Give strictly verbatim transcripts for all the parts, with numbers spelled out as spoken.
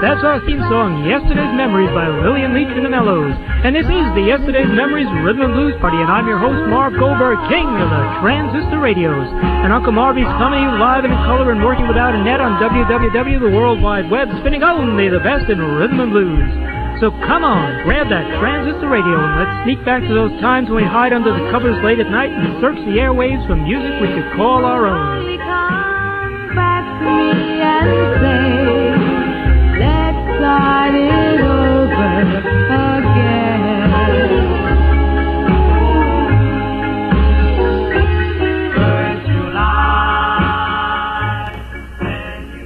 That's our theme song, Yesterday's Memories by Lillian Leach and the Mellows. And this is the Yesterday's Memories Rhythm and Blues Party, and I'm your host, Marv Goldberg, king of the transistor radios. And Uncle Marvy's coming to you live and in color and working without a net on w w w dot the world wide web, spinning only the best in rhythm and blues. So come on, grab that transistor radio and let's sneak back to those times when we hide under the covers late at night and search the airwaves for music we could call our own. Come back to me and say, let's start it over again. First July, when you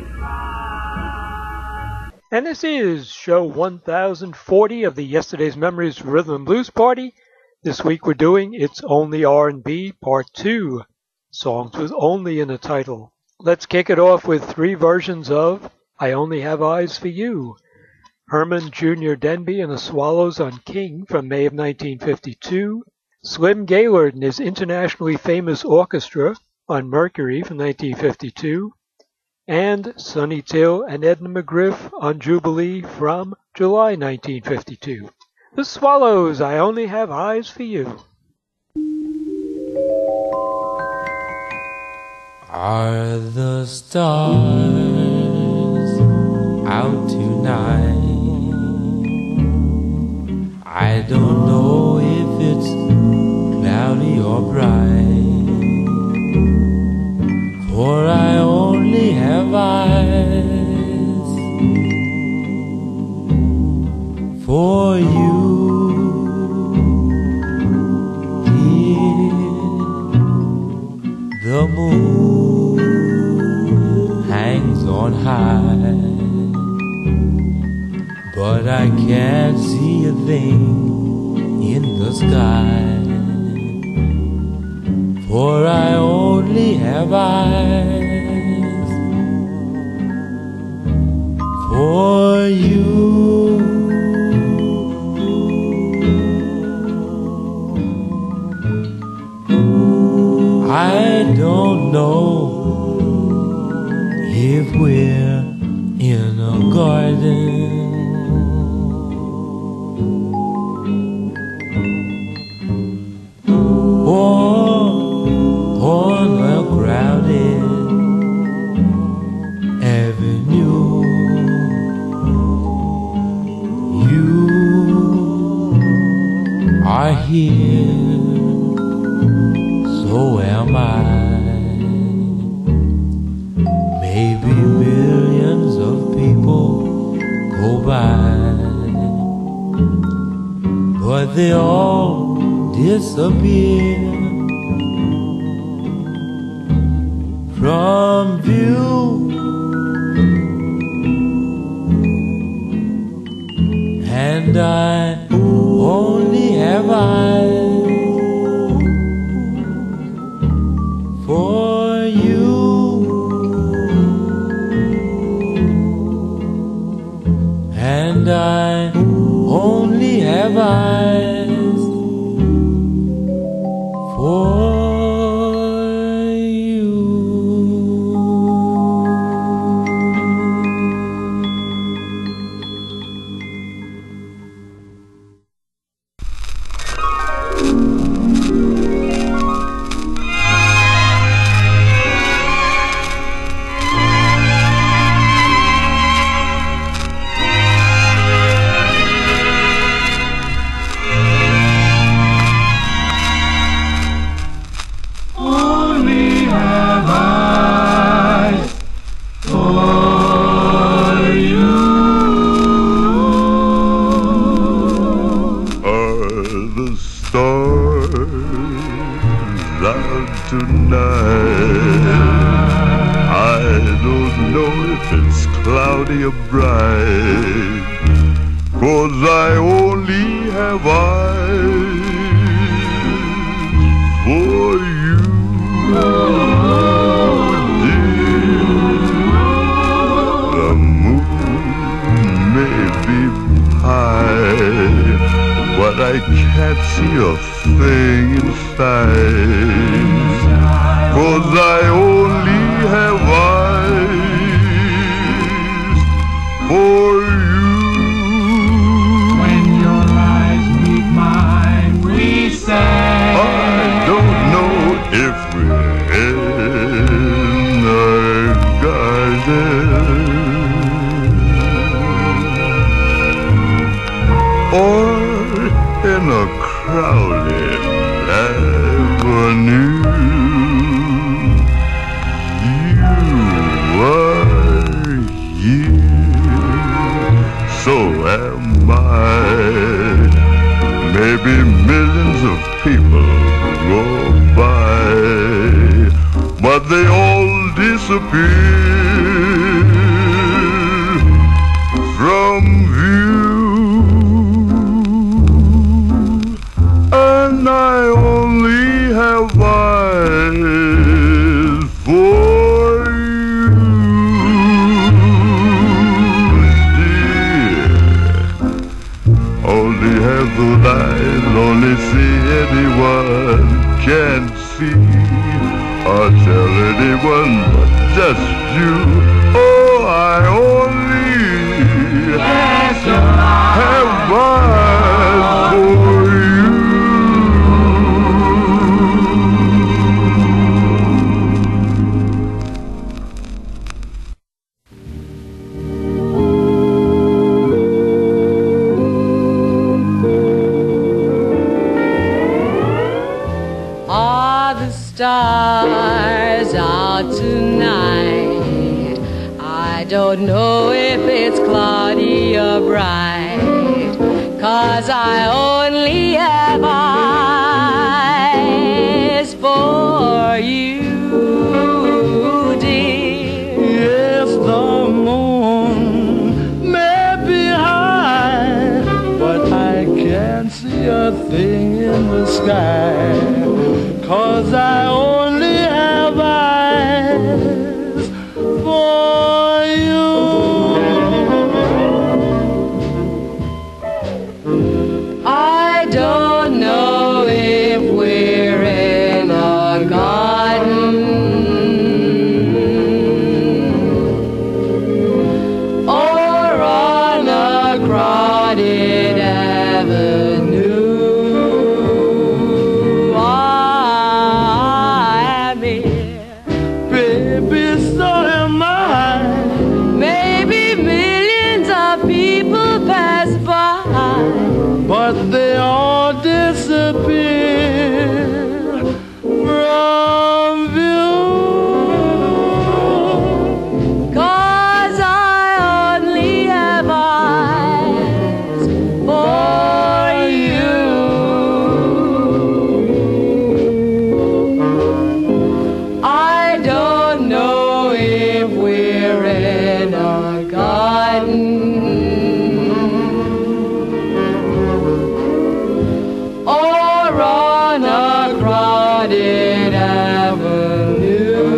cry. And this is show one thousand forty of the Yesterday's Memories Rhythm and Blues Party. This week we're doing It's Only R and B Part two, songs with only in the title. Let's kick it off with three versions of I Only Have Eyes for You. Herman Junior Denby and the Swallows on King from May of nineteen fifty-two. Slim Gaylord and his internationally famous orchestra on Mercury from nineteen fifty-two. And Sonny Till and Edna McGriff on Jubilee from July nineteen fifty-two. The Swallows, I Only Have Eyes for You. Are the stars out tonight? I don't know if it's cloudy or bright, for I only have eyes for you. Here the moon hangs on high, but I can't see a thing in the sky, for I only have eyes for you. I don't know if we're in a garden or on a crowded avenue. You are here, so am I. Maybe millions of people go by, but they all disappear from view. And I only have eyes for you. And I only have eyes for you. For crowded avenue. You are here, so am I. Maybe millions of people go by, but they all disappear from view, and I only have eyes for you, dear. Only have those eyes, only see anyone can see, or tell anyone but just you. Oh, I only Yes, you're have eyes for you. Are the stars out tonight? I don't know if it's cloudy or bright, 'cause I only have eyes for you, dear. Yes, the moon may be high, but I can't see a thing in the sky, 'cause I only have eyes for you. I don't know if we're in a garden or on a crowded avenue. I'm here. Baby, so am I. Maybe millions of people pass by, But they all disappear from view. 'cause I only have eyes for you. I don't know if we're in a garden or on a crowded avenue.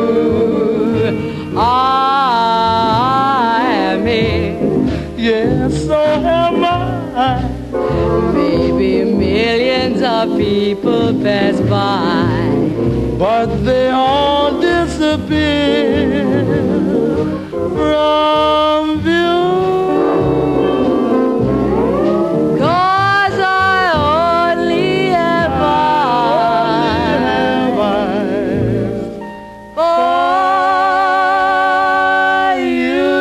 I'm here. Yes, so am I. Maybe millions of people pass by, But they all disappear from view. 'cause I only have eyes for you.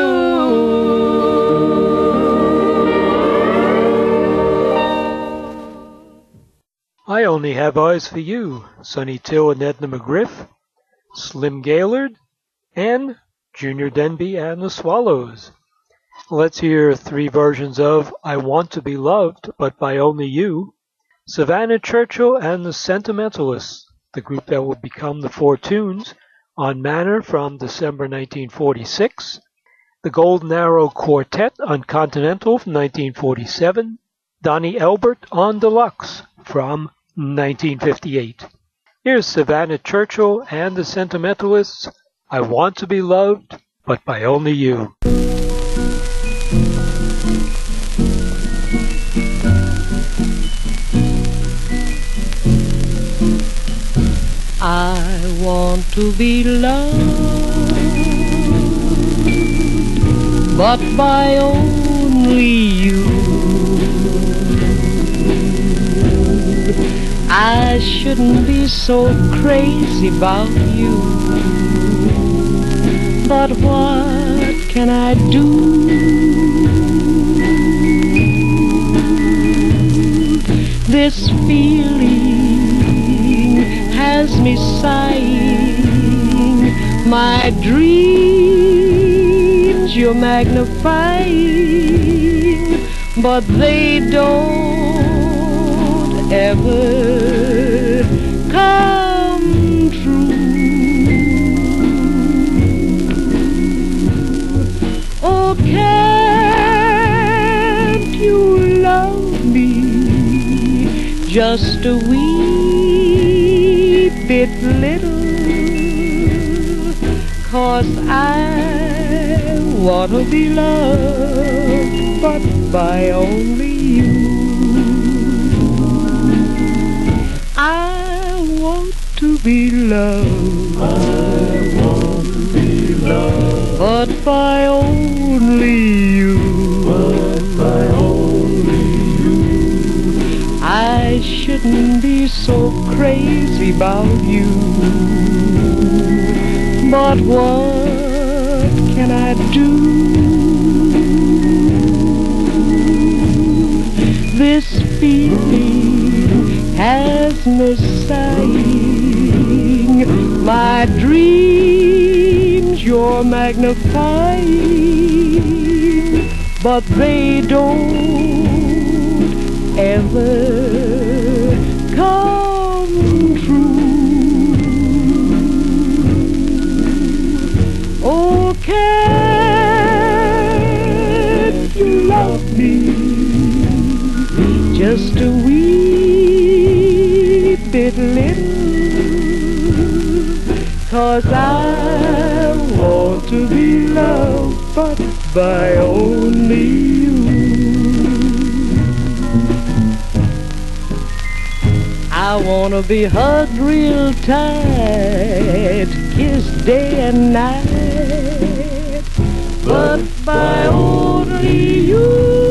I Only Have Eyes for You, Sonny Till and Edna McGriff, Slim Gaillard, and Junior Denby and the Swallows. Let's hear three versions of I Want to Be Loved, But by Only You, Savannah Churchill and the Sentimentalists, the group that would become the Four Tunes, on Manor from December nineteen forty-six, the Golden Arrow Quartet on Continental from nineteen forty-seven, Donnie Elbert on Deluxe from nineteen fifty-eight. Here's Savannah Churchill and the Sentimentalists, I Want to Be Loved, But by Only You. I want to be loved, but by only you. I shouldn't be so crazy about you, but what can I do? This feeling has me sighing. My dreams you're magnifying, but they don't ever come true. Oh, can't you love me just a wee bit little? 'Cause I wanna be loved, but by only you. I want to be loved, I want to be loved, but by only you, but by only you. I shouldn't be so crazy about you, but what can I do? This feeling has me sighing. My dreams you're magnifying, but they don't ever come true. Oh, can't you love me just a wee bit little? 'Cause I want to be loved, but by only you. I wanna be hugged real tight, kissed day and night, but by only you.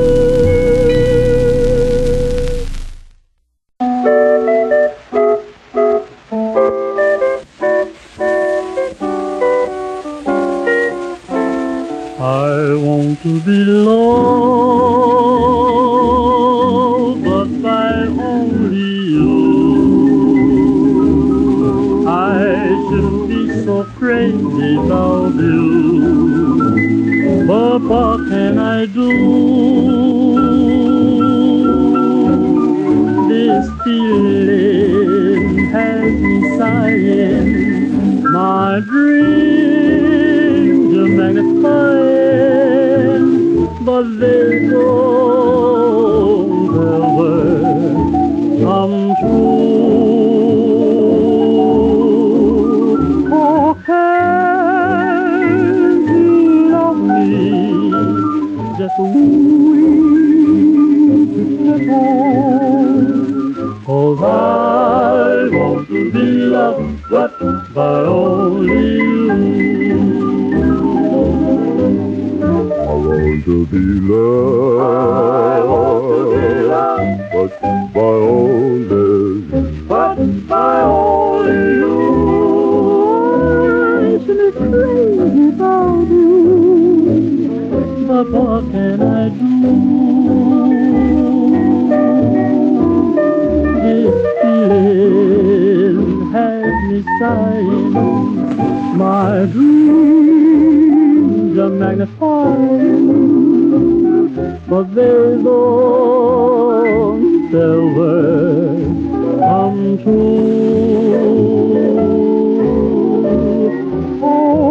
I want to be loved, but by only you. I shouldn't be so crazy about you, but what can I do? This feeling has me sighing. My dreams are magnifying, but they don't ever come true. Oh, can't you love me just a wee bit more? 'Cause I want to be loved, but by only you. I want to be loved, but by only you. But by only you. I should be crazy about you, but what can I do? This feeling has me sighing. My dreams are magnifying, but they don't ever come true. Oh,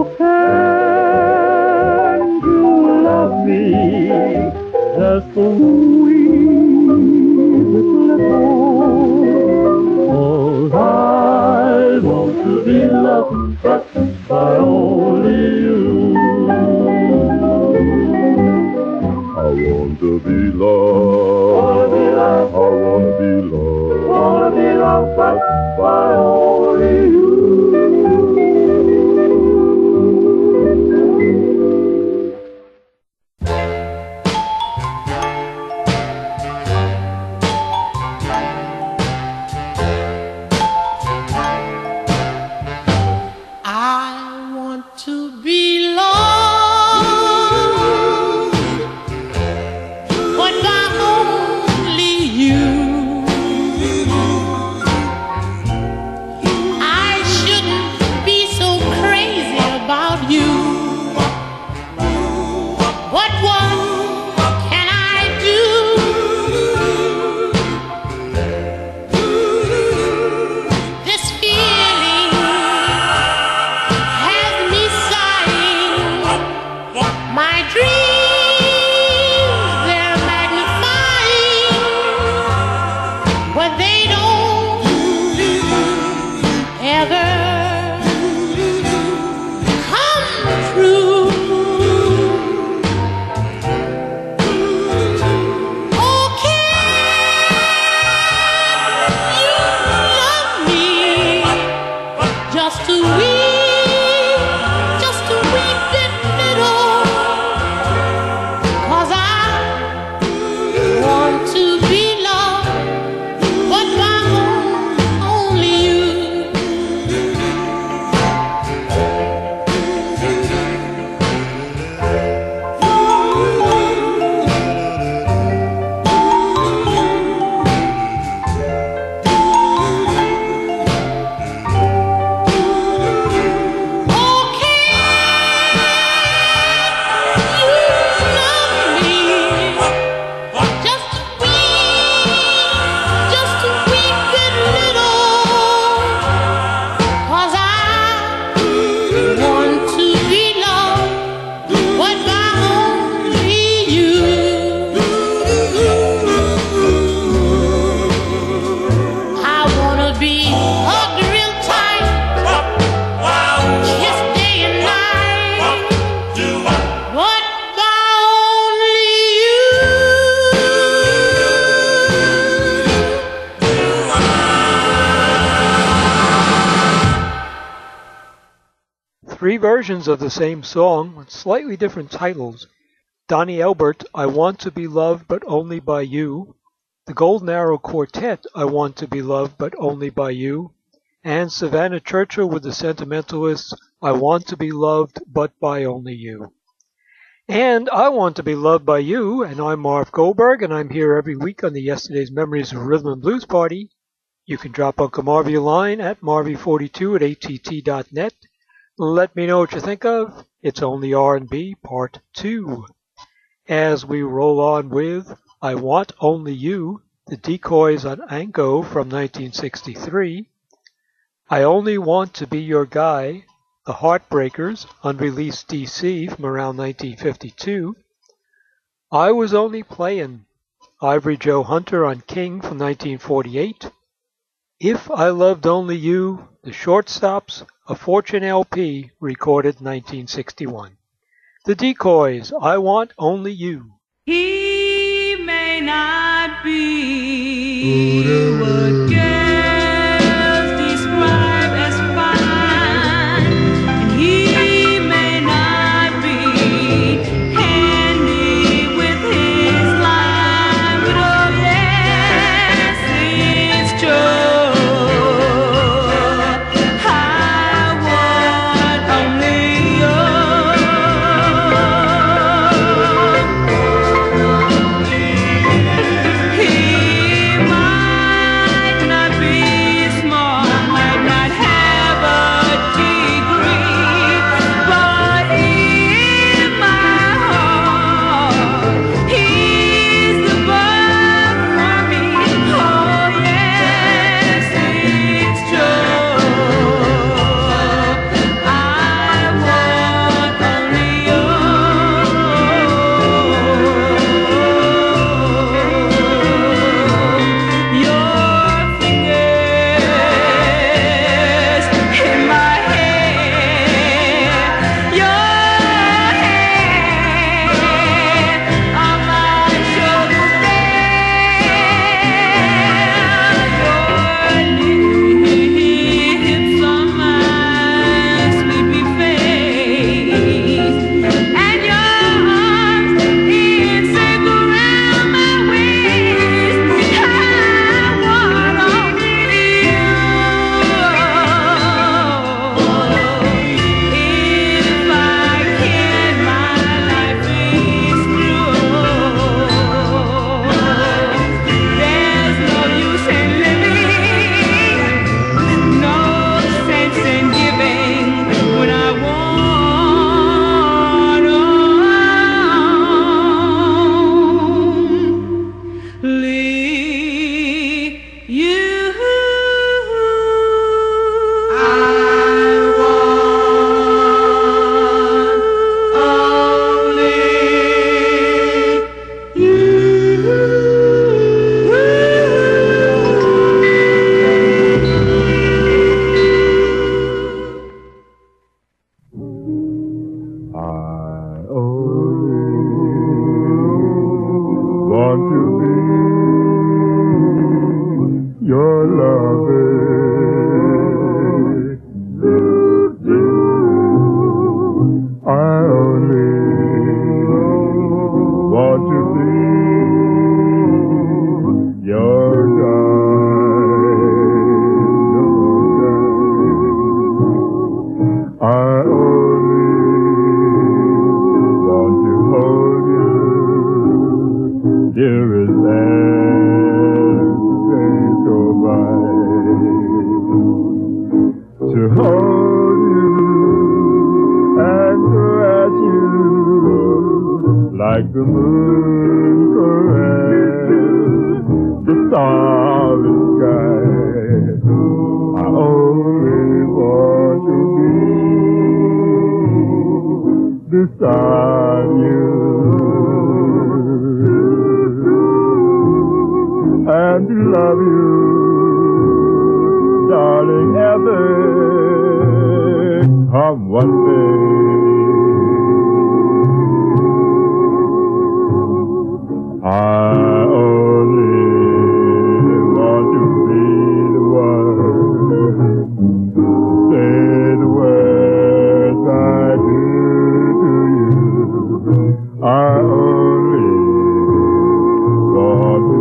can't you love me just a wee bit little? 'Cause I want to be loved, but by only you. I want to be loved, I want to be loved, I want to be loved, but by only you. But by only you. but they don't ever come true. Three versions of the same song with slightly different titles. Donnie Elbert, I Want to Be Loved But Only by You. The Golden Arrow Quartet, I Want to Be Loved But Only by You. And Savannah Churchill with the Sentimentalists, I Want to Be Loved But by Only You. And I Want to Be Loved by You, and I'm Marv Goldberg, and I'm here every week on the Yesterday's Memories of Rhythm and Blues Party. You can drop Uncle Marvy a line at marvy forty-two at A T T dot net. Let me know what you think of It's Only R and B Part two. As we roll on with I Want Only You, the Decoys on Ango from nineteen sixty-three. I Only Want to Be Your Guy, the Heartbreakers, unreleased D C from around nineteen fifty-two. I Was Only Playin', Ivory Joe Hunter on King from nineteen forty-eight. If I Loved Only You, the Shortstops, a Fortune L P recorded nineteen sixty-one. The Decoys, I Want Only You. He may not be what girls describe as fine, and he may not be handy with his line, but oh yes, it's true. He might your loving. I only want to be your guide. I only want to hold you, dearest, as days go by. To hold you and caress you like the moon caress the starry sky. I only want to be beside you and to love you, darling, ever come one day. I only want to be the one to say the words I do to you. I only want to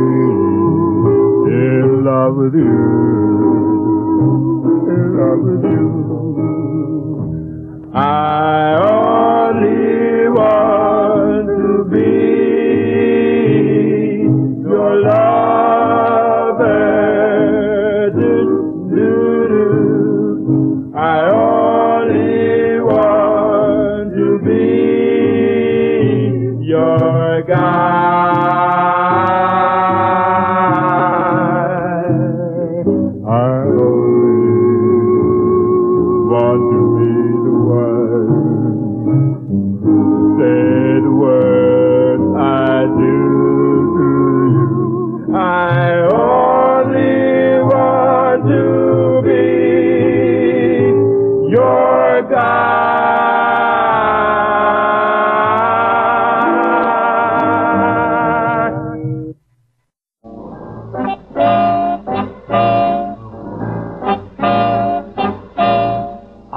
be in love with you, in love with you. I only want to be your lover. Do, do, do. I only want to be your guide. I only want to be the one. Say the words I do to you. I only want to be your guide. I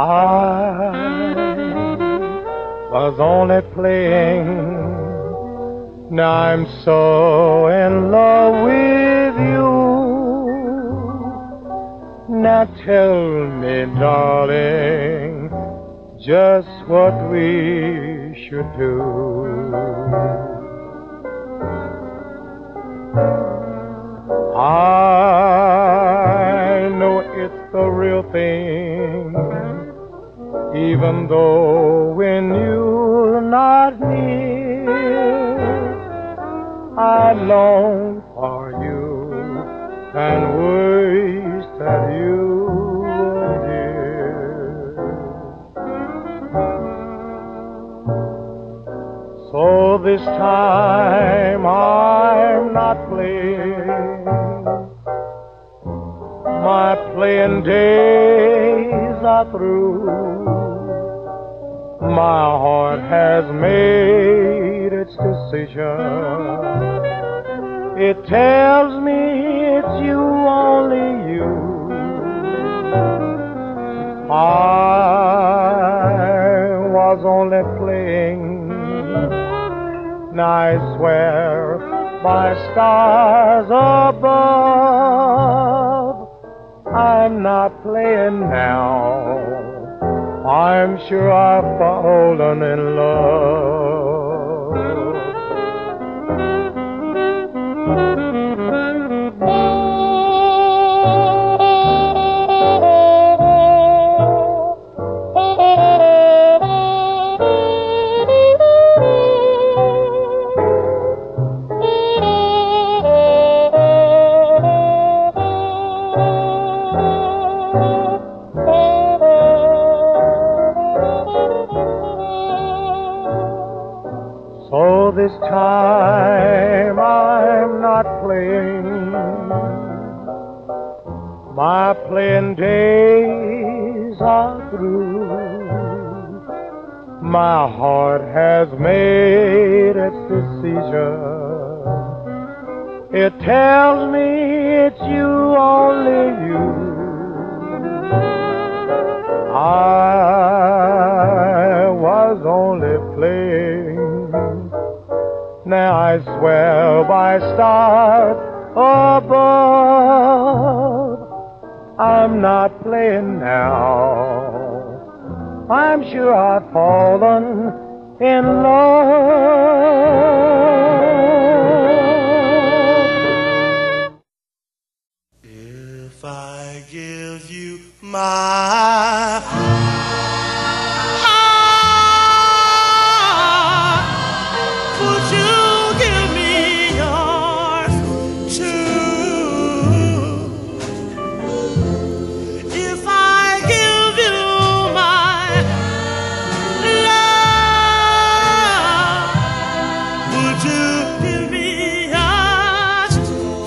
was only playing. Now I'm so in love with you. Now tell me, darling, just what we should do. I know it's the real thing, even though when you're not near, I long for you and wish that you were here. So this time I'm not playing. My playing days are through. My heart has made its decision. It tells me it's you, only you. I was only playing. Now I swear by stars above, I'm not playing now. I'm sure I've fallen in love. So this time I'm not playing. My playing days are through. My heart has made its decision. It tells me it's you, only you. I was only playing. Now I swear by stars above, I'm not playing now. I'm sure I've fallen in love. If I give you my heart, would you give me yours too? If I give you my love, would you give me yours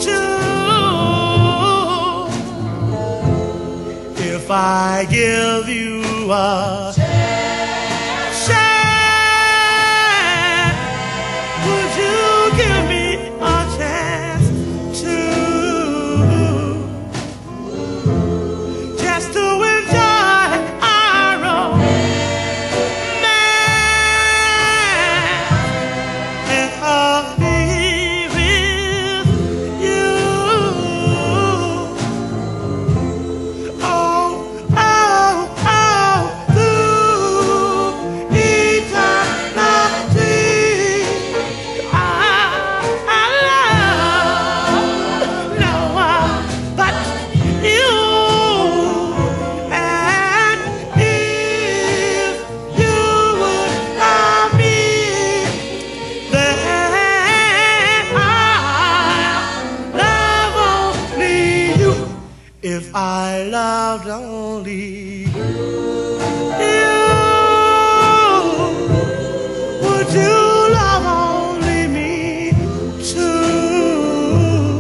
too? If I give you a chance, would you give me a chance too? Just to enjoy our romance and I'll be with you. Oh, oh, oh, through eternity. I, I love no one but you. And if you would love me, then I love only you. If I loved only you, would you love only me too?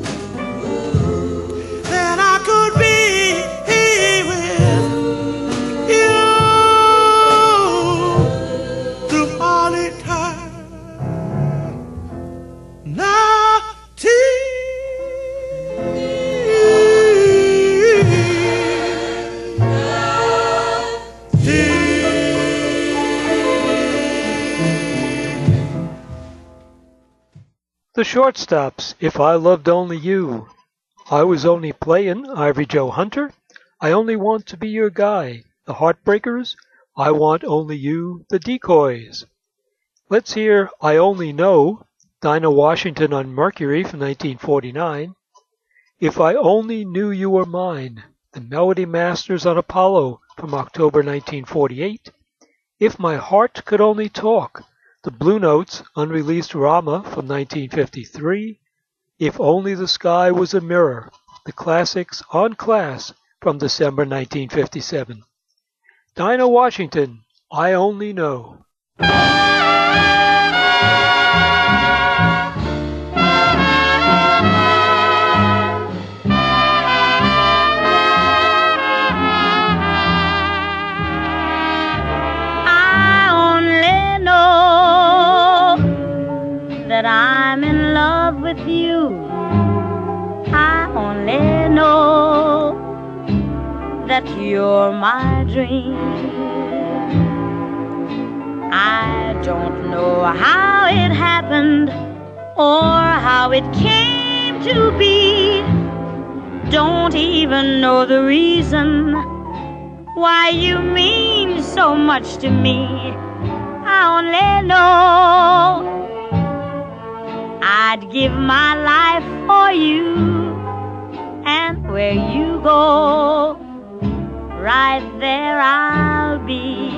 Then I could be with you through all The Shortstops, If I Loved Only You. I Was Only Playin', Ivory Joe Hunter. I Only Want to Be Your Guy, The Heartbreakers. I Want Only You, The Decoys. Let's hear I Only Know, Dinah Washington on Mercury from nineteen forty-nine. If I Only Knew You Were Mine, The Melody Masters on Apollo from October nineteen forty-eight. If My Heart Could Only Talk, The Blue Notes, unreleased Rama from nineteen fifty-three. If Only the Sky Was a Mirror, The Classics on Class from December nineteen fifty-seven. Dinah Washington, I Only Know. That I'm in love with you. I only know that you're my dream. I don't know how it happened or how it came to be. Don't even know the reason why you mean so much to me. I only know I'd give my life for you, and where you go, right there I'll be.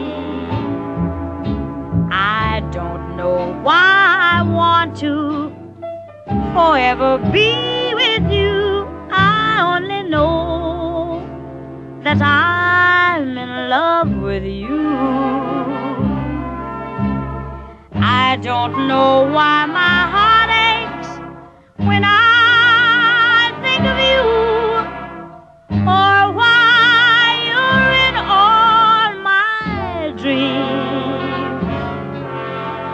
I don't know why I want to forever be with you. I only know that I'm in love with you. I don't know why my heart aches when I think of you, or why you're in all my dreams.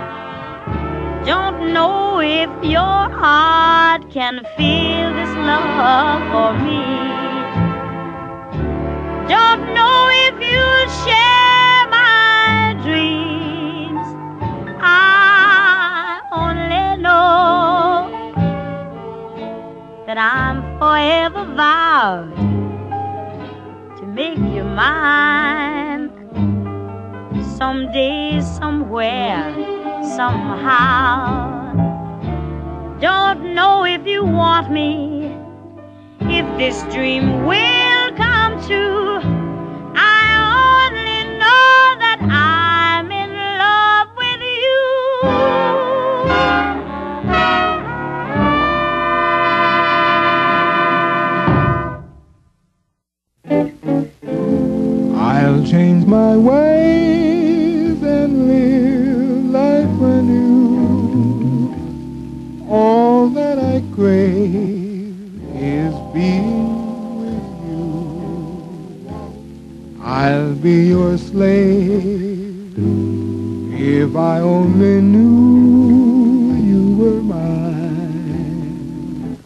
Don't know if your heart can feel this love me. Don't know if you'll share my dreams. I only know that I'm forever vowed to make you mine. Someday, somewhere, somehow. Don't know if you want me, if this dream will come true. I only know that I'm in love with you. I'll change my ways and live life anew. All that I crave is being with you. I'll be your slave if I only knew you were mine.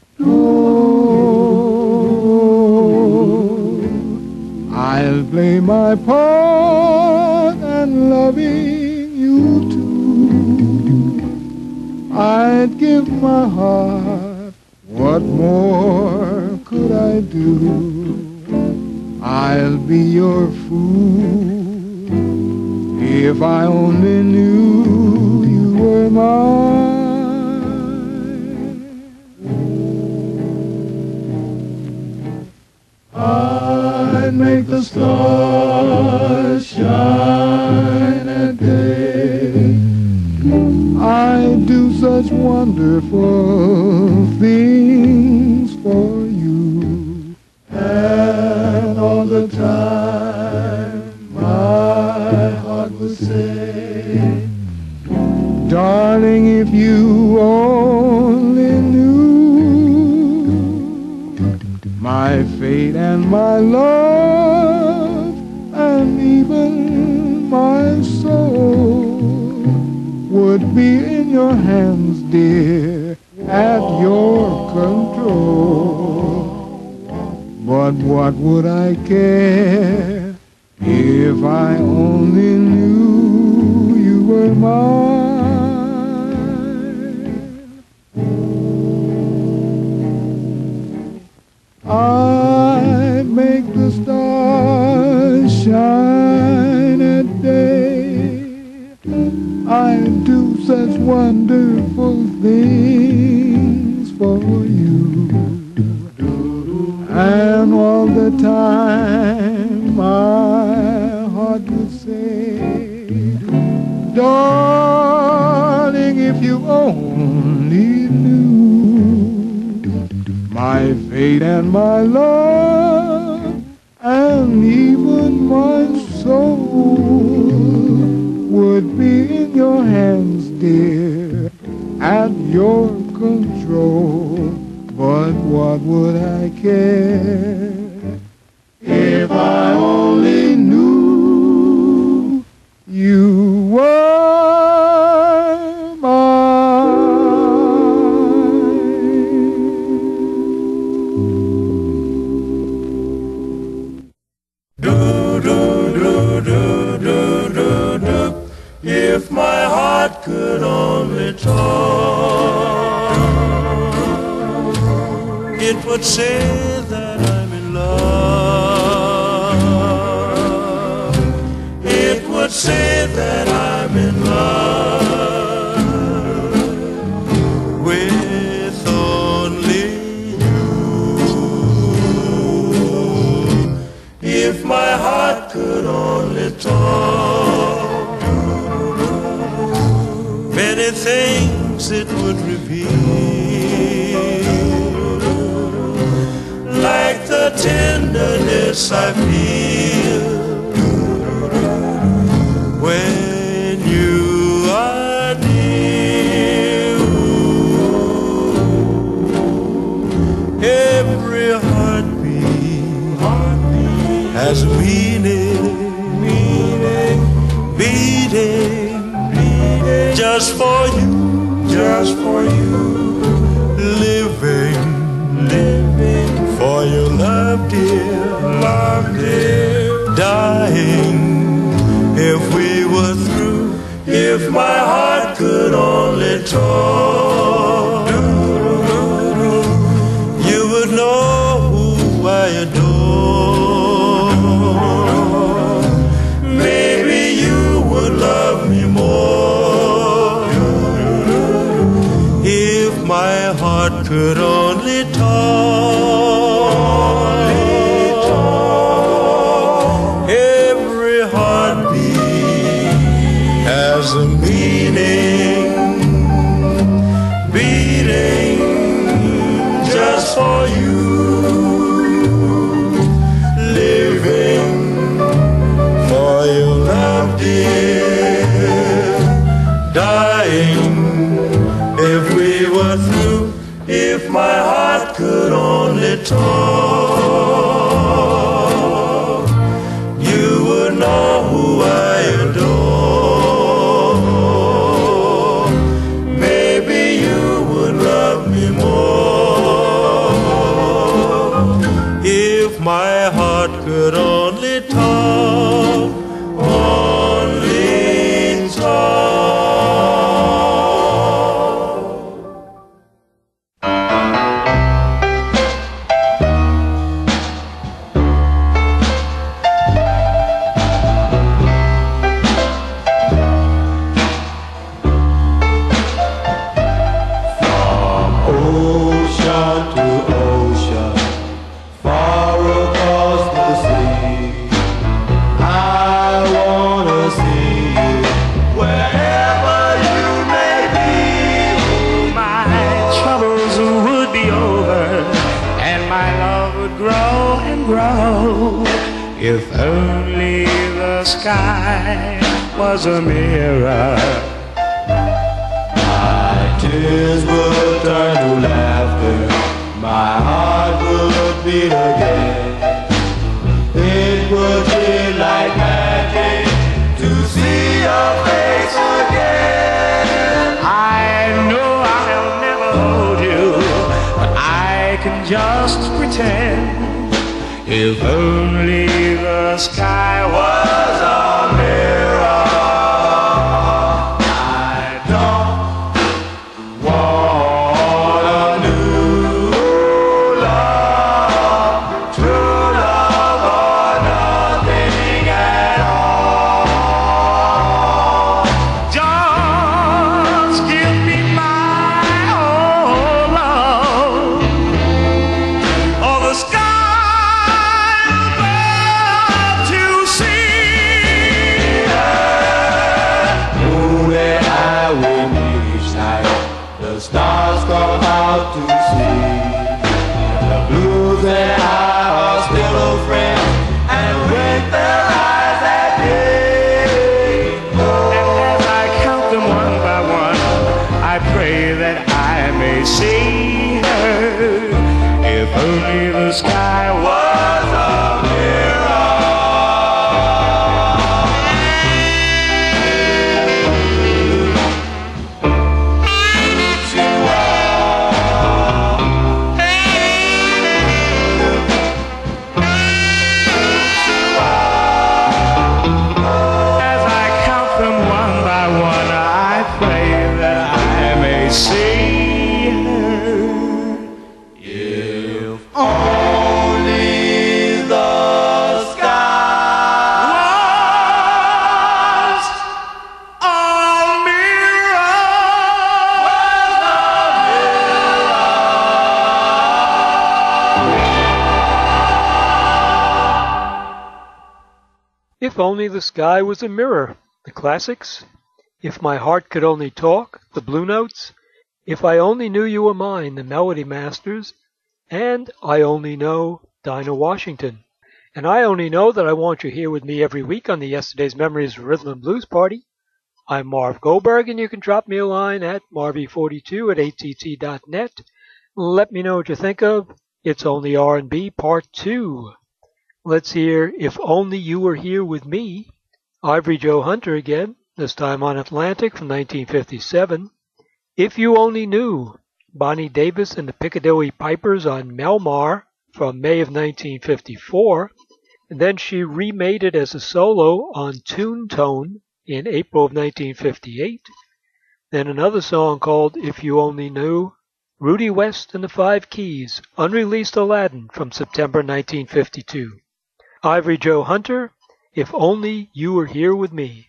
Oh, I'll play my part and loving you too. I'd give my heart, what more could I do? I'll be your fool if I only knew you were mine. I'd make the stars shine at day. I'd do such wonderful things for you. And all the time my heart would say, darling, if you only knew my fate and my love and even my soul would be in your hands, dear, at your control. But what would I care if I only knew you were mine? I'd make the stars shine at day. I'd do such wonderful things for you. And all the time my heart would say, darling, if you only knew my fate and my love and even my soul would be in your hands, dear, at your control. But what would I care if I only knew you were mine? Do, do, do, do, do, do, do. If my heart could only talk, it would say that I'm in love. It would say that I'm in love with only you. If my heart could only talk, many things it would reveal, like the tenderness I feel when you are near. Every heartbeat, heartbeat has meaning, meaning, beating, beating just for you, just for you, living, living for dear, love, dear, dying. If we were through, if my heart could only talk, you would know who I adore. Maybe you would love me more if my heart could only talk. Every heartbeat has a meaning, beating just for you, living for your love, dear, dying. If we were through, if my heart could only talk, you would know who I adore. Maybe you would love me more if my heart could only talk, only talk. Ocean to ocean, far across the sea, I wanna see you wherever you may be. My troubles would be over and my love would grow and grow if only the sky was a mirror. My tears would turn to laughter, my heart would beat again. It would feel like magic to see your face again. I know I'll never hold you, but I can just pretend. If only the sky was a mirror. I don't want a new love, true love or nothing at all. Just give me my whole love, or the sky above to see. Moon and I will meet each night, the stars come out to see. The blues and I are still old friends, and wink their eyes at day. And as I count them one by one, I pray that I may see her. If only the sky was a mirror. As I count them one by one, I pray that I may see her. If only the sky Was a mirror. If Only the Sky Was a Mirror, the classics. If My Heart Could Only Talk, the Blue Notes. If I Only Knew You Were Mine, the Melody Masters. And I Only Know, Dinah Washington. And I only know that I want you here with me every week on the Yesterday's Memories Rhythm and Blues Party. I'm Marv Goldberg, and you can drop me a line at marvy forty-two at a t t dot net. Let me know what you think of It's Only R and B Part two. Let's hear If Only You Were Here With Me, Ivory Joe Hunter again, this time on Atlantic from nineteen fifty-seven. If You Only Knew, Bonnie Davis and the Piccadilly Pipers on Melmar, from May of nineteen fifty-four, and then she remade it as a solo on Tune Tone in April of nineteen fifty-eight. Then another song called If You Only Knew, Rudy West and the Five Keys, unreleased Aladdin from September nineteen fifty-two. Ivory Joe Hunter, If Only You Were Here With Me.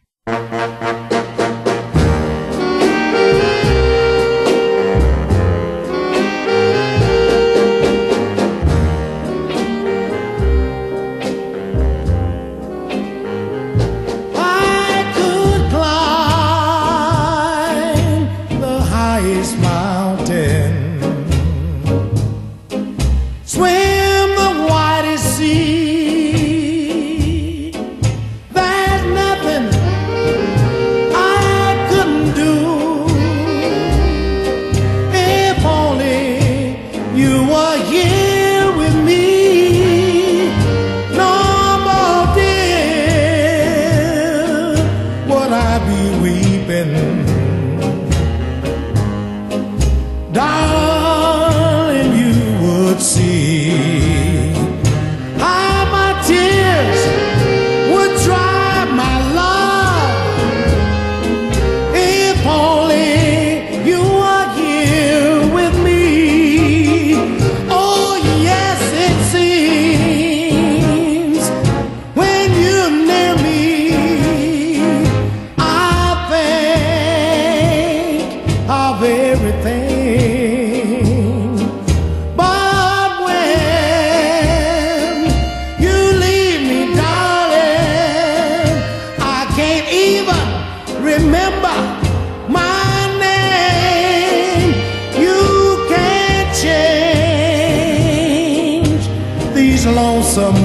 Lonesome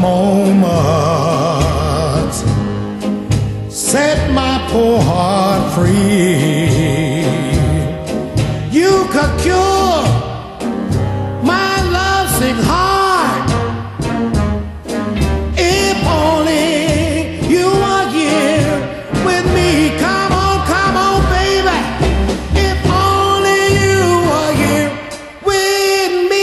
moments set my poor heart free. You could cure my lovesick heart if only you were here with me. Come on, come on, baby. If only you were here with me.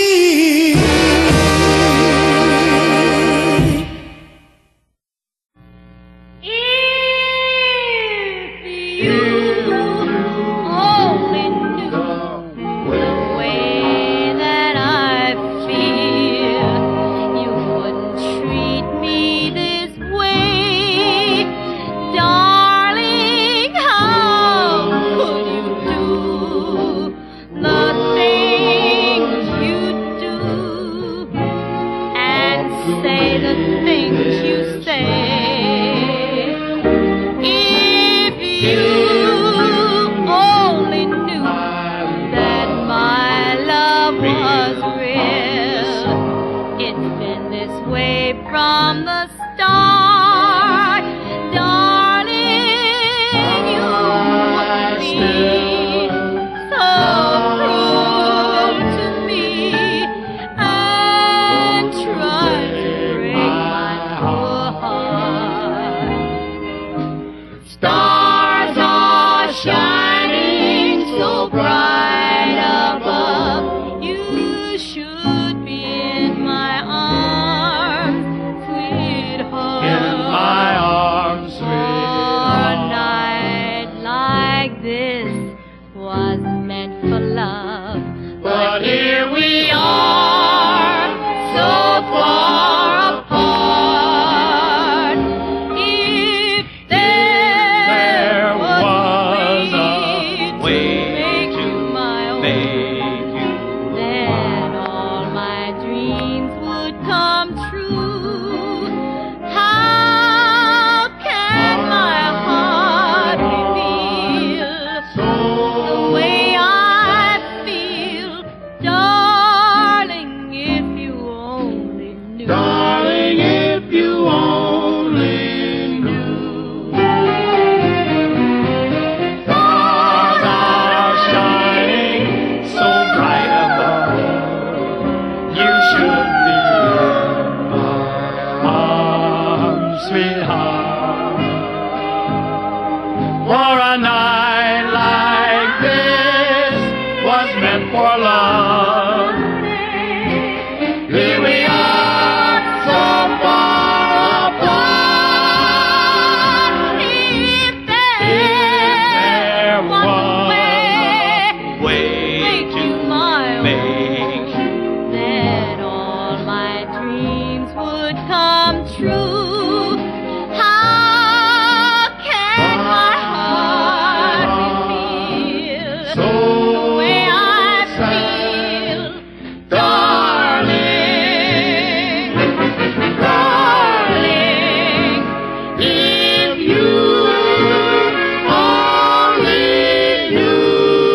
You should be would come true. How can my heart reveal the way I feel, darling, darling, if you only knew.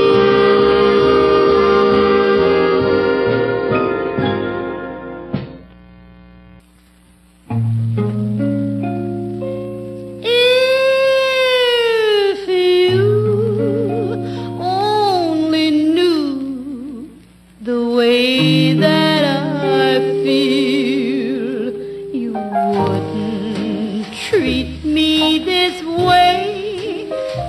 If you only knew the way that I feel, you wouldn't treat me this way,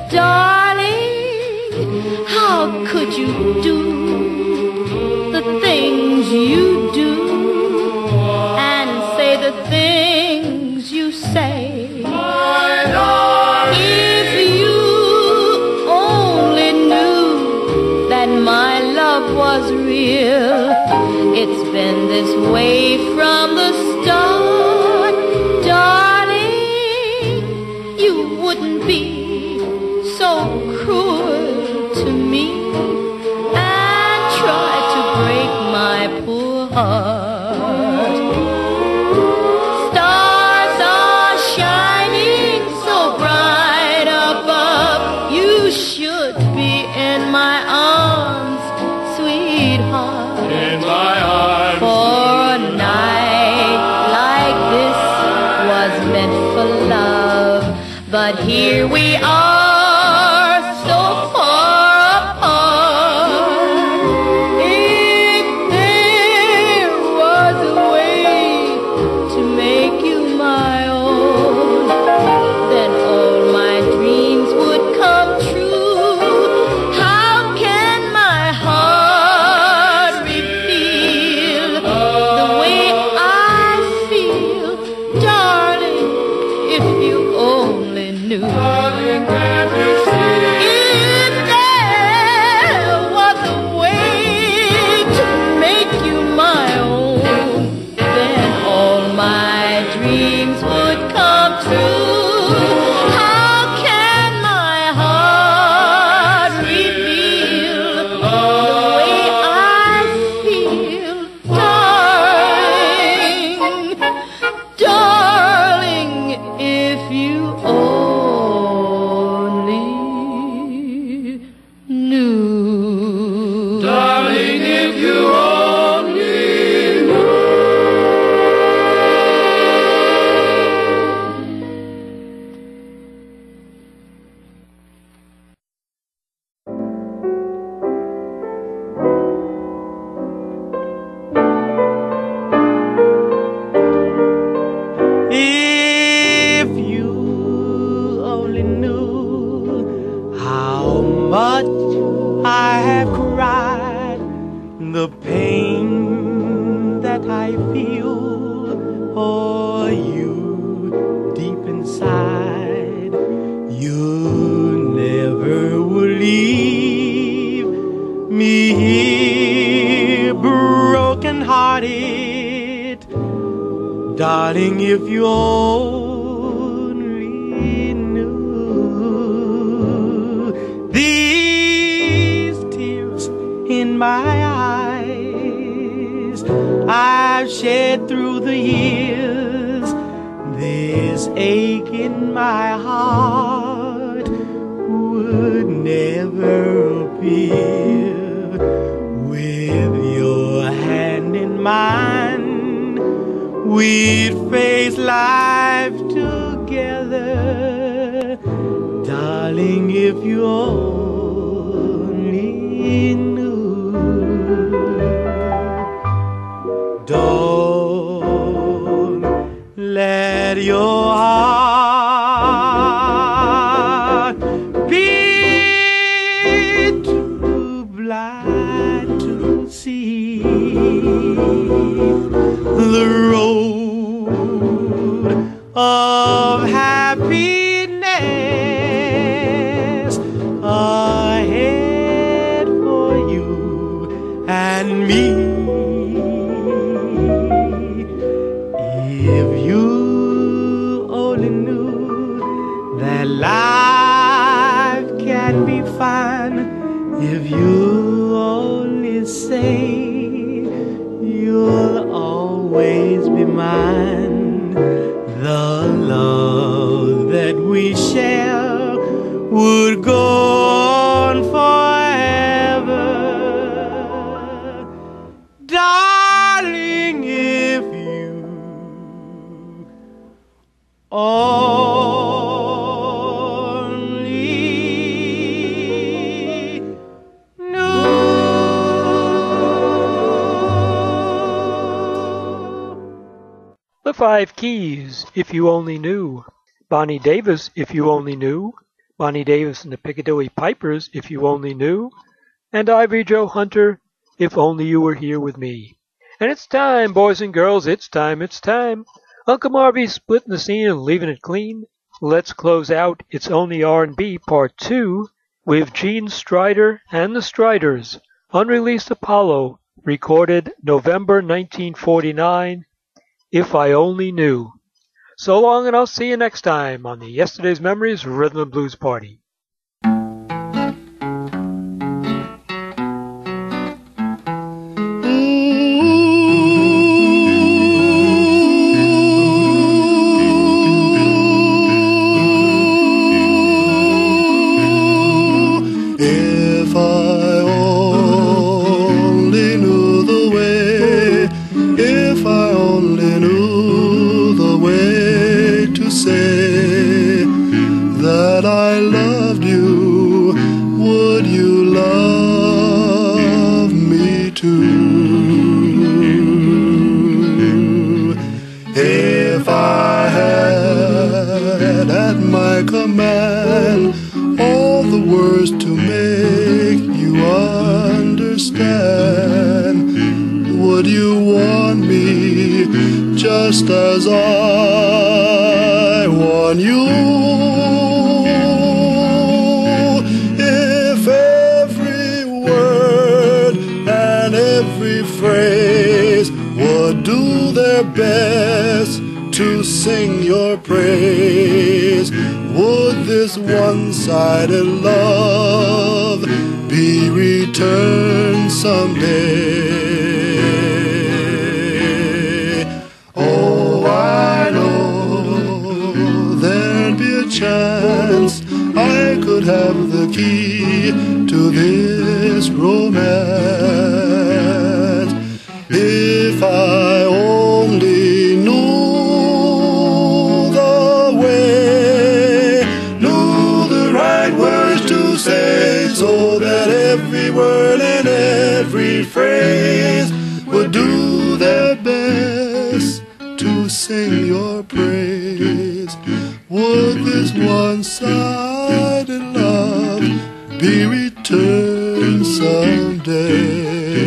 darling. How could you do the things you do and say the things you say? If you only knew that my love was real, it's been this way from the start, darling. You wouldn't be so cruel to me and try to break my poor heart. Stars are shining so bright above. You should be in my arms, sweetheart. In my arms. For a night like this was meant for love, but here we are so far apart. If there was a way to make you my own, then all my dreams would come true. How can my heart reveal the way I feel, darling, if you only knew? Darling, can't you see? If there was a way to make you my own, then all my dreams would come true. How can my heart reveal the way I feel, darling, darling, if you only knew. Darling, if you only knew. If you only knew how much I have cried, the pain that I feel for you deep inside, you never would leave me here broken-hearted. Darling, if you only knew these tears in my eyes I've shed through the years, this ache in my heart would never appear. With your hand in mine, we'd face life together. Darling, if you only knew. Don't let your heart be too blind to see the road of happiness ahead for you and me. If you only knew that life can be fine, if you only say you'll always be mine, the love that we share would go on forever. Darling, if you only knew. The Five Keys, If You Only Knew. Bonnie Davis, If You Only Knew. Bonnie Davis and the Piccadilly Pipers, If You Only Knew. And Ivory Joe Hunter, If Only You Were Here With Me. And it's time, boys and girls, it's time, it's time. Uncle Marvy's splitting the scene and leaving it clean. Let's close out It's Only R and B Part two with Gene Strider and the Striders, unreleased Apollo, recorded November nineteen forty-nine, If I Only Knew. So long, and I'll see you next time on the Yesterday's Memories Rhythm and Blues Party. If I only knew the way, if I only knew the way to say that I loved you, would you love me too? If I had at my command all the words to make you understand, would you want me just as I want you? If every word and every phrase would do their best to sing your praise, would this one-sided love be returned someday? Oh, I know there'd be a chance I could have the key to this romance, if I only knew the way, knew the right words to say, so that every word and every phrase would do their best to sing your praise. Would this one-sided love be returned someday?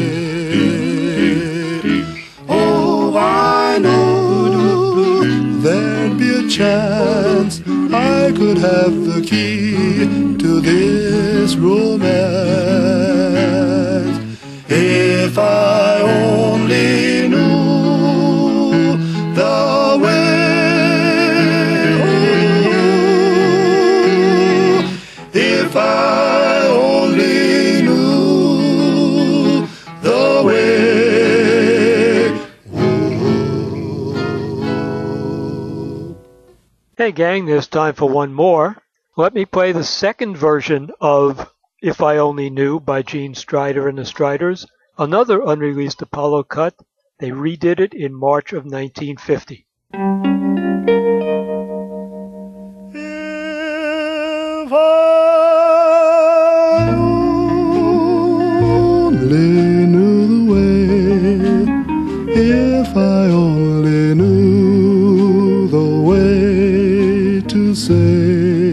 Oh, I know there'd be a chance I could have the key to this romance, if I only knew the way. Oh, if I only knew the way. Oh. Hey gang, there's time for one more. Let me play the second version of If I Only Knew by Gene Strider and the Striders, another unreleased Apollo cut. They redid it in March of nineteen fifty. If I only knew the way, if I only knew the way to say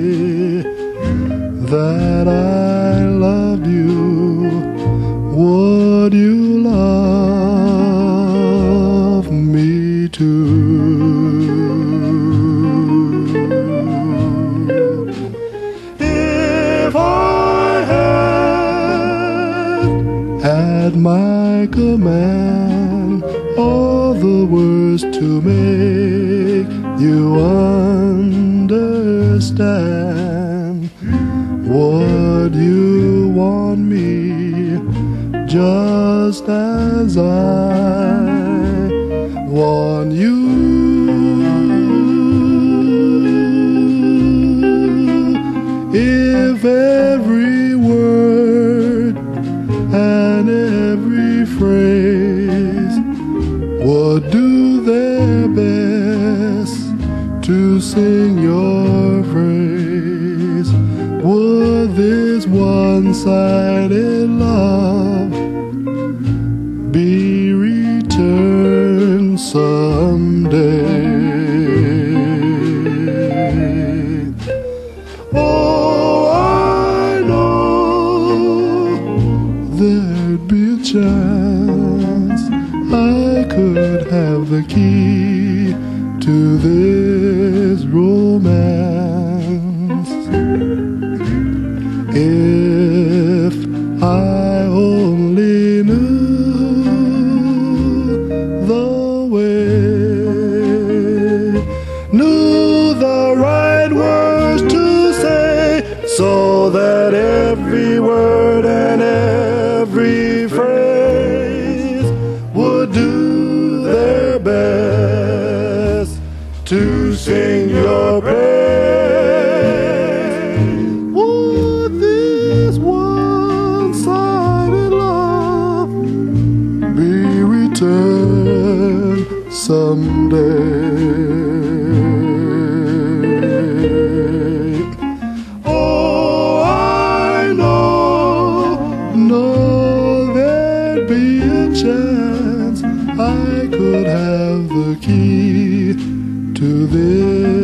that I love you, would you love me too? If I had at my command all the words to make you understand. Would you want me just as I want you? If every word and every phrase would do their best to sing your praise, would this one-sided love be returned someday? Oh, I know there'd be a chance I could have the key to this romance if I only knew the way, knew the right words to say, so that every word and every phrase would do their best to sing your praise. Would this one-sided love be returned someday? Oh, I know, know there'd be a chance I could have the key to this